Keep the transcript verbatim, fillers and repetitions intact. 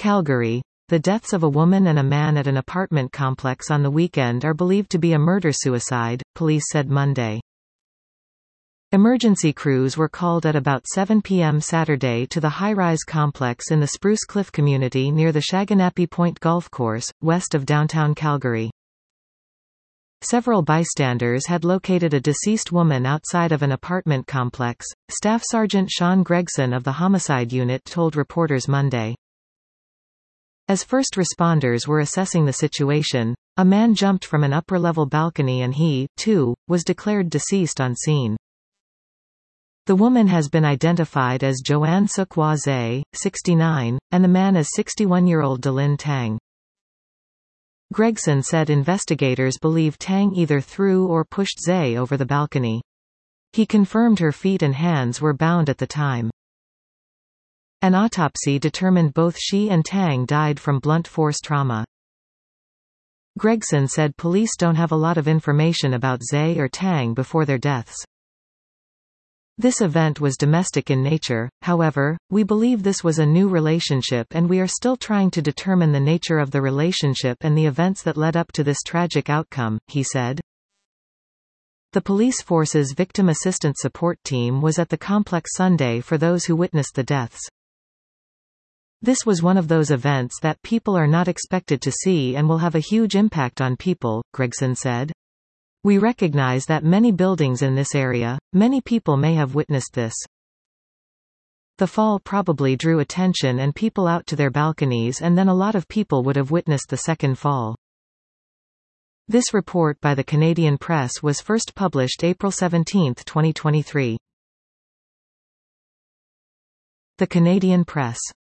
Calgary. The deaths of a woman and a man at an apartment complex on the weekend are believed to be a murder-suicide, police said Monday. Emergency crews were called at about seven p m Saturday to the high-rise complex in the Spruce Cliff community near the Shaganappi Point Golf Course, west of downtown Calgary. Several bystanders had located a deceased woman outside of an apartment complex, Staff Sergeant Sean Gregson of the Homicide Unit told reporters Monday. As first responders were assessing the situation, a man jumped from an upper-level balcony and he, too, was declared deceased on scene. The woman has been identified as Joanne Suk-Hwa Zay, sixty-nine, and the man as sixty-one-year-old Delin Tang. Gregson said investigators believe Tang either threw or pushed Zay over the balcony. He confirmed her feet and hands were bound at the time. An autopsy determined both she and Tang died from blunt force trauma. Gregson said police don't have a lot of information about Zay or Tang before their deaths. This event was domestic in nature, however, we believe this was a new relationship and we are still trying to determine the nature of the relationship and the events that led up to this tragic outcome, he said. The police force's victim assistance support team was at the complex Sunday for those who witnessed the deaths. This was one of those events that people are not expected to see and will have a huge impact on people, Gregson said. We recognize that many buildings in this area, many people may have witnessed this. The fall probably drew attention and people out to their balconies and then a lot of people would have witnessed the second fall. This report by the Canadian Press was first published April seventeenth, twenty twenty-three. The Canadian Press.